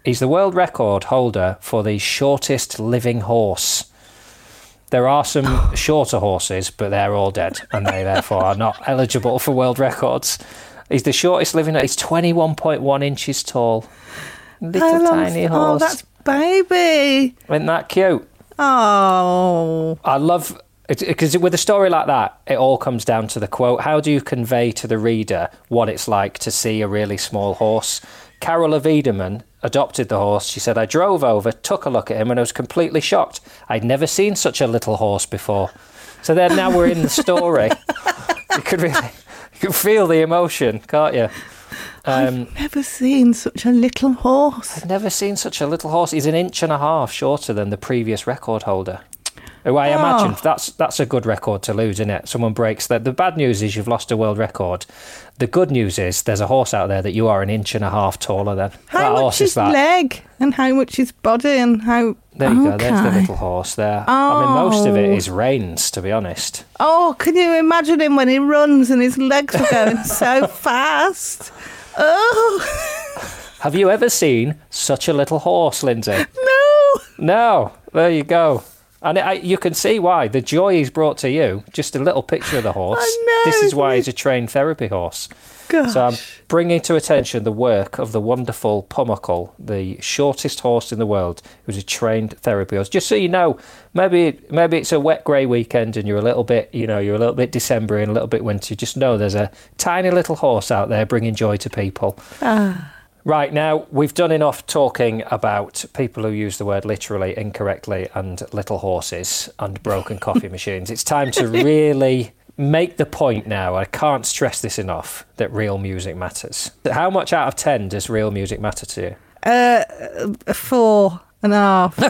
He's the world record holder for the shortest living horse. There are some shorter horses, but they're all dead, and they therefore are not eligible for world records. He's the shortest living. He's twenty-one point one inches tall. Little How tiny long's- horse. Oh, that's baby. Isn't that cute? Oh. I love... Because with a story like that, it all comes down to the quote. How do you convey to the reader what it's like to see a really small horse? Carola Wiedemann adopted the horse. She said, I drove over, took a look at him, and I was completely shocked. I'd never seen such a little horse before. So then now we're in the story. You could really... You can feel the emotion, can't you? Um, I've never seen such a little horse. I've never seen such a little horse. He's an inch and a half shorter than the previous record holder. Who I Oh. imagine that's that's a good record to lose, isn't it? Someone breaks that. The bad news is you've lost a world record. The good news is there's a horse out there that you are an inch and a half taller than. How that much horse is is that. leg and how much is body and how... There you go. There's the Okay. little horse there. I mean, most of it Oh. is reins, to be honest. Oh, can you imagine him when he runs and his legs are going so fast? Oh, Have you ever seen such a little horse, Lindsay? no. No. There you go. And I, you can see why. The joy he's brought to you, just a little picture of the horse. I know, This is isn't why it? he's a trained therapy horse. Gosh. So I'm bringing to attention the work of the wonderful Pummel, the shortest horse in the world, who's a trained therapy horse. Just so you know, maybe maybe it's a wet grey weekend and you're a little bit, you know, you're a little bit December and a little bit winter. Just know there's a tiny little horse out there bringing joy to people. Ah. Right, now, we've done enough talking about people who use the word literally incorrectly and little horses and broken coffee machines. It's time to really make the point now, I can't stress this enough, that real music matters. How much out of ten does real music matter to you? Uh, a four and a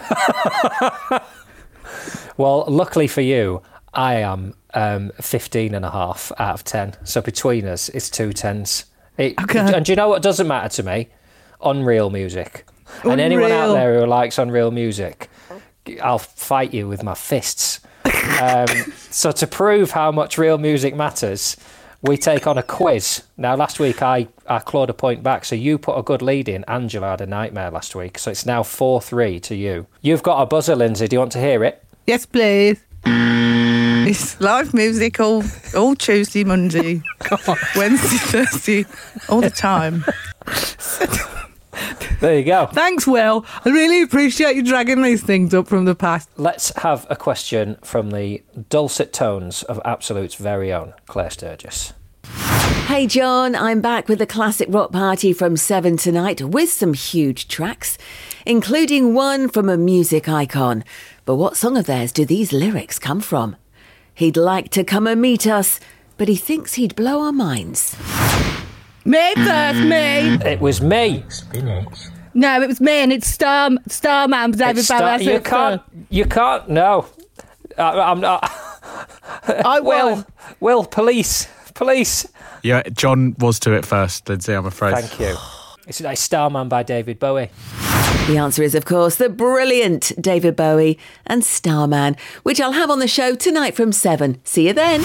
half. Well, luckily for you, I am um, fifteen and a half out of ten. So between us, it's two tens. It, Okay. And do you know what doesn't matter to me? Unreal music. And anyone out Unreal. there who likes unreal music, I'll fight you with my fists. Um, so to prove how much real music matters, we take on a quiz. Now, last week I, I clawed a point back, so you put a good lead in. Angela had a nightmare last week, so it's now four three to you. You've got a buzzer, Lindsay. Do you want to hear it? Yes, please. It's live music all, all Tuesday, Monday, Wednesday, Thursday, all the time. There you go. Thanks, Will. I really appreciate you dragging these things up from the past. Let's have a question from the dulcet tones of Absolute's very own Claire Sturgis. Hey John, I'm back with the classic rock party from seven tonight with some huge tracks, including one from a music icon. But what song of theirs do these lyrics come from? He'd like to come and meet us, but he thinks he'd blow our minds. Me first, me. It was me. No, it was me, and it's Star Starman, David It's Bowie. Star- That's you it, can't. You can't. No, I, I'm not. I Will. will. Will. Police. Police. Yeah, John was to it first, Lindsay, I'm afraid. Thank you. It's a Starman by David Bowie. The answer is, of course, the brilliant David Bowie and Starman, which I'll have on the show tonight from seven. See you then.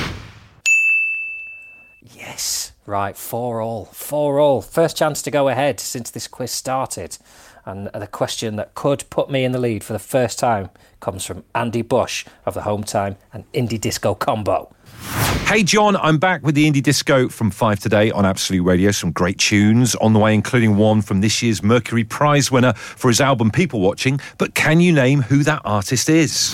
Yes. Right. Four all. Four all. First chance to go ahead since this quiz started. And the question that could put me in the lead for the first time comes from Andy Bush of the Home Time and Indie Disco Combo. Hey John, I'm back with the Indie Disco from five today on Absolute Radio. Some great tunes on the way, including one from this year's Mercury Prize winner for his album People Watching. But can you name who that artist is?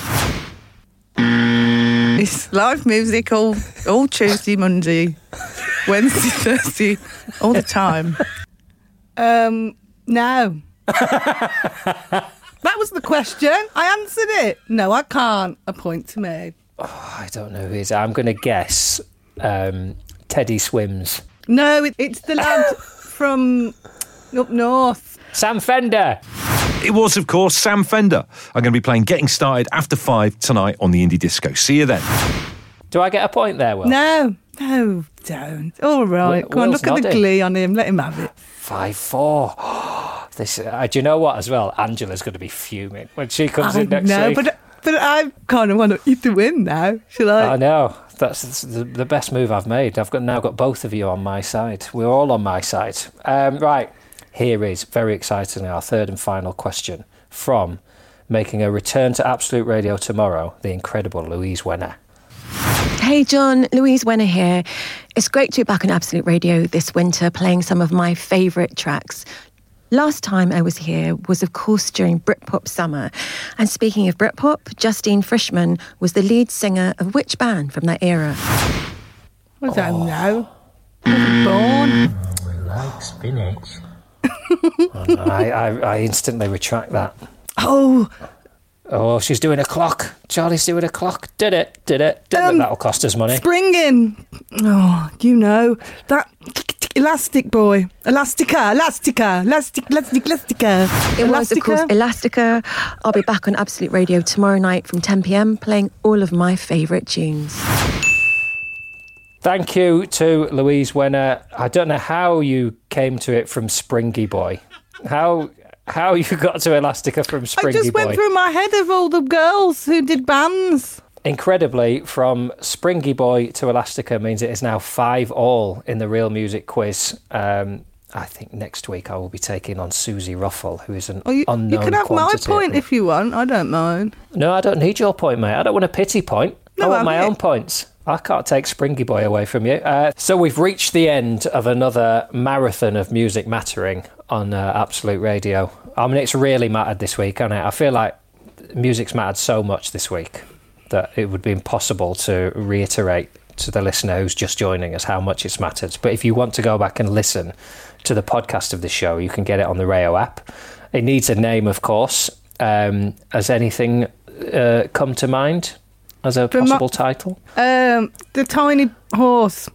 It's live music all, all Tuesday, Monday, Wednesday, Thursday, all the time. Um, no. That was the question. I answered it. No, I can't. A point to me. Oh, I don't know who it is. I'm going to guess um, Teddy Swims. No, it, it's the lad from up north. Sam Fender. It was, of course, Sam Fender. I'm going to be playing Getting Started after five tonight on the Indie Disco. See you then. Do I get a point there, Will? No, no, don't. All right. Will- Go on, Will's look at the nodding. glee on him. Let him have it. Five four. This. Uh, do you know what? As well, Angela's going to be fuming when she comes I in next know, week. but but I kind of want you to win now. Shall I? I know. That's, that's the, the best move I've made. I've got now got both of you on my side. We're all on my side. Um, right. Here is, very excitingly, our third and final question from making a return to Absolute Radio tomorrow, the incredible Louise Wenner. Hey John, Louise Wenner here. It's great to be back on Absolute Radio this winter playing some of my favourite tracks. Last time I was here was, of course, during Britpop summer. And speaking of Britpop, Justine Frischmann was the lead singer of which band from that era? I don't know. I was born. I like spinach. I, I, I instantly retract that. Oh, Oh, she's doing a clock. Charlie's doing a clock. Did it, did it, did Um, it. That'll cost us money. springing. Oh, you know, that Elastic Boy. Elastica, Elastica, Elastic, Elastic, Elastica. It was, of course, Elastica. I'll be back on Absolute Radio tomorrow night from ten p.m. playing all of my favourite tunes. Thank you to Louise Wenner. I don't know how you came to it from Springy Boy. How how you got to Elastica from Springy I just Boy. went through my head of all the girls who did bands. Incredibly, from Springy Boy to Elastica means it is now five all in the Real Music quiz. Um, I think next week I will be taking on Susie Ruffle, who is an Oh, you, unknown you can have my quantity. point if you want. I don't mind. No, I don't need your point, mate. I don't want a pity point. No, I want I'm my it. own points. I can't take Springy Boy away from you. Uh, so we've reached the end of another marathon of music mattering on uh, Absolute Radio. I mean, it's really mattered this week, hasn't it? I feel like music's mattered so much this week that it would be impossible to reiterate to the listener who's just joining us how much it's mattered. But if you want to go back and listen to the podcast of the show, you can get it on the Rayo app. It needs a name, of course. Um, has anything uh, come to mind as a From possible my- title? Um, the Tiny Horse.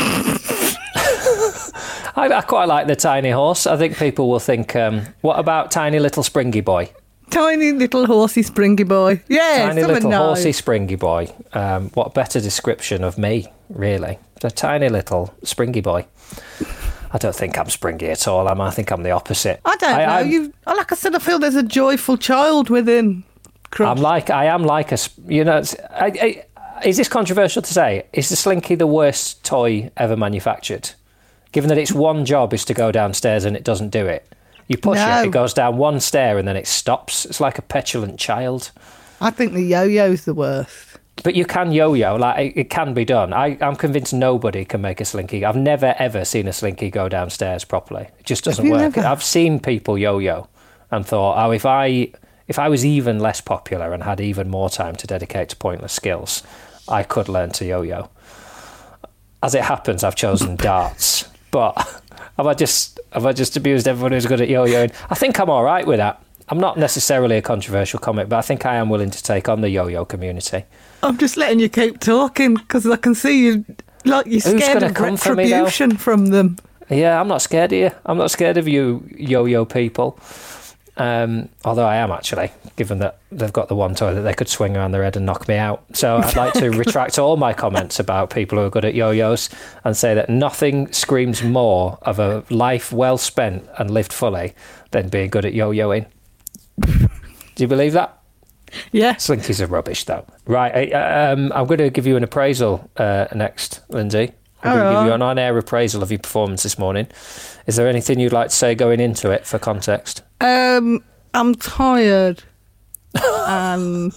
I, I quite like the Tiny Horse. I think people will think, um, what about Tiny Little Springy Boy? Tiny little horsey springy boy. Yeah, Tiny someone little knows. horsey springy boy. Um, what better description of me, really? The tiny little springy boy. I don't think I'm springy at all, am I? I think I'm the opposite. I don't I, know. I'm, You, like I said, I feel there's a joyful child within. I'm like, I am like a, sp- you know, it's- I, I, is this controversial to say? Is the Slinky the worst toy ever manufactured? Given that its one job is to go downstairs and it doesn't do it. You push No. it, it goes down one stair and then it stops. It's like a petulant child. I think the yo-yo's the worst. But you can yo-yo, like it, it can be done. I, I'm convinced nobody can make a Slinky. I've never ever seen a Slinky go downstairs properly. It just doesn't Have you work. never? I've seen people yo-yo and thought, oh, if I if I was even less popular and had even more time to dedicate to pointless skills, I could learn to yo-yo. As it happens, I've chosen darts, but have I just have I just abused everyone who's good at yo-yoing? I think I'm all right with that. I'm not necessarily a controversial comic, but I think I am willing to take on the yo-yo community. I'm just letting you keep talking because I can see you, like you're Who's scared gonna of come for me, though? retribution from them. Yeah, I'm not scared of you. I'm not scared of you yo-yo people. Um, although I am actually, given that they've got the one toy that they could swing around their head and knock me out. So I'd like to retract all my comments about people who are good at yo-yos and say that nothing screams more of a life well spent and lived fully than being good at yo-yoing. Do you believe that? Yeah. Slinkies are rubbish, though. Right, I, um, I'm going to give you an appraisal uh, next, Lindsay. I'm going to give you an on-air appraisal of your performance this morning. Is there anything you'd like to say going into it for context? Um, I'm tired and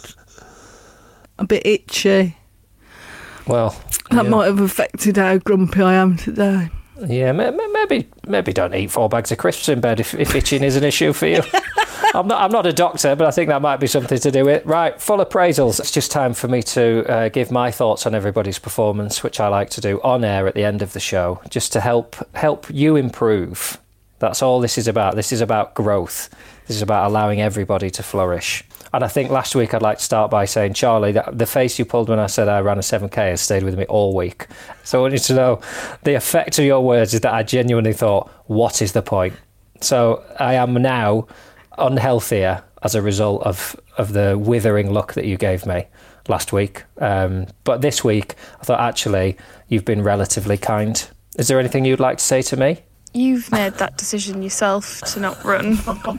a bit itchy. Well, That yeah. might have affected how grumpy I am today. Yeah, ma- ma- maybe maybe don't eat four bags of crisps in bed if, if itching is an issue for you. I'm not I'm not a doctor, but I think that might be something to do with it. Right, full appraisals. It's just time for me to uh, give my thoughts on everybody's performance, which I like to do on air at the end of the show, just to help help you improve. That's all this is about. This is about growth. This is about allowing everybody to flourish. And I think last week I'd like to start by saying, Charlie, that the face you pulled when I said I ran a seven K has stayed with me all week. So I want you to know the effect of your words is that I genuinely thought, what is the point? So I am now unhealthier as a result of, of the withering look that you gave me last week. Um, but this week, I thought, actually, you've been relatively kind. Is there anything you'd like to say to me? you've made that decision yourself to not run.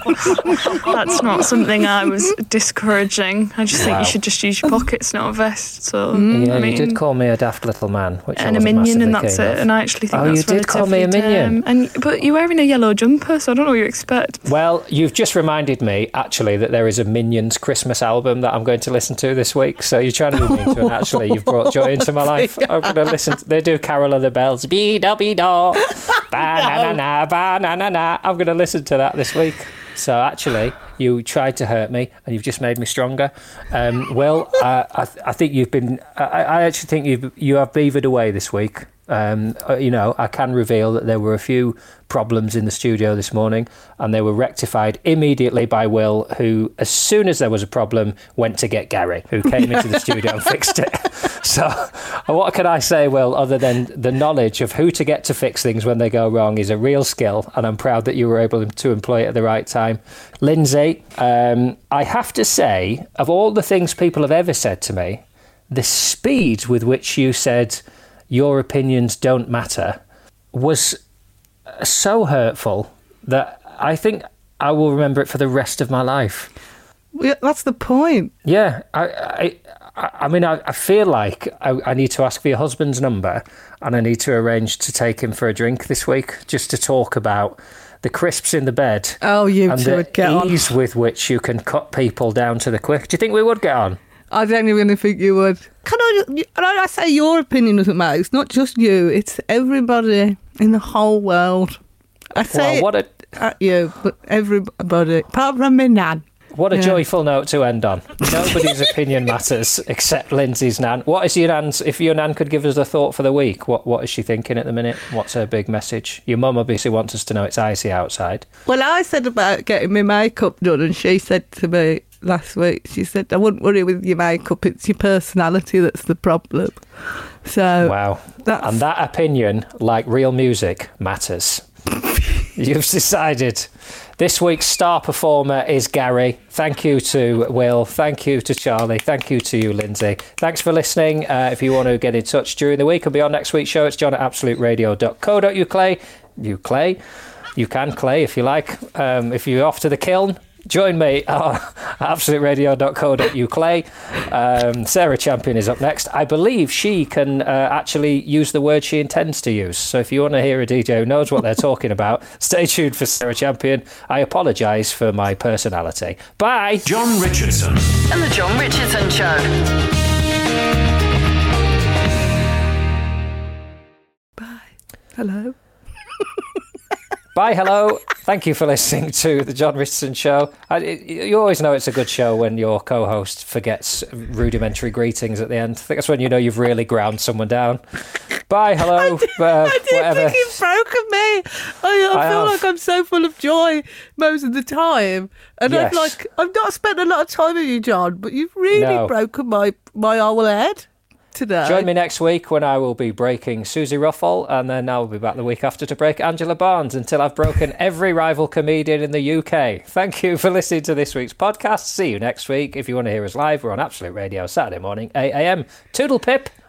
That's not something I was discouraging. I just think Wow. you should just use your pockets, not a vest. So Yeah, I mean, you did call me a daft little man, which I and a wasn't minion, and massively that's keen it. of. And I actually think Oh, that's you did call me a relatively minion. tame. And but you're wearing a yellow jumper, so I don't know what you expect. Well, you've just reminded me, actually, that there is a Minions Christmas album that I'm going to listen to this week. So you're trying to be mean to, and actually, you've brought joy into my life. I'm going to listen. To, they do Carol of the Bells. Be-da-be-da. Ba-na-na-na, ba-na-na-na. I'm going to listen to that this week. So actually, you tried to hurt me, and you've just made me stronger. Um, Will, uh, I, th- I think you've been. I, I actually think you've you have beavered away this week. Um, uh, you know, I can reveal that there were a few problems in the studio this morning, and they were rectified immediately by Will, who, as soon as there was a problem, went to get Gary, who came into the studio and fixed it. So, what can I say, Will, other than the knowledge of who to get to fix things when they go wrong is a real skill, and I'm proud that you were able to employ it at the right time. Lindsay, um, I have to say, of all the things people have ever said to me, the speed with which you said your opinions don't matter was so hurtful that I think I will remember it for the rest of my life. Yeah, that's the point. Yeah, I, I, I, I mean, I, I feel like I, I need to ask for your husband's number, and I need to arrange to take him for a drink this week, just to talk about the crisps in the bed. Oh, you and two the would get on. ease with which you can cut people down to the quick. Do you think we would get on? I genuinely think you would. Can I, can I say your opinion doesn't matter? It's not just you. It's everybody in the whole world. I say Well, what a- it at you, but everybody, apart from me nan. What a Yeah. joyful note to end on. Nobody's opinion matters except Lindsay's nan. What is your nan's? If your nan could give us a thought for the week, what what is she thinking at the minute? What's her big message? Your mum obviously wants us to know it's icy outside. Well, I said about getting my makeup done, and she said to me last week, she said, I wouldn't worry with your makeup, it's your personality that's the problem. So Wow. that's- And that opinion, like real music, matters. You've decided. This week's star performer is Gary. Thank you to Will. Thank you to Charlie. Thank you to you, Lindsay. Thanks for listening. Uh, if you want to get in touch during the week or be on next week's show, it's john at absolute radio dot co dot uk. You clay. You can clay if you like. Um, if you're off to the kiln, join me at absolute radio dot co dot uk. Um, Sarah Champion is up next. I believe she can uh, actually use the word she intends to use. So if you want to hear a D J who knows what they're talking about, stay tuned for Sarah Champion. I apologise for my personality. Bye. John Richardson. And the John Richardson Show. Hello. Bye, hello. Thank you for listening to The John Richardson Show. I, it, you always know it's a good show when your co-host forgets rudimentary greetings at the end. I think that's when you know you've really ground someone down. Bye, hello. I did, uh, I did whatever. think you've broken me. I, I, I feel have. like I'm so full of joy most of the time. And Yes. I've like I've not spent a lot of time with you, John, but you've really No. broken my, my whole head today. Join me next week when I will be breaking Susie Ruffle, and then I'll be back the week after to break Angela Barnes until I've broken every rival comedian in the U K. Thank you for listening to this week's podcast. See you next week. If you want to hear us live, we're on Absolute Radio Saturday morning, eight a.m. Toodle pip.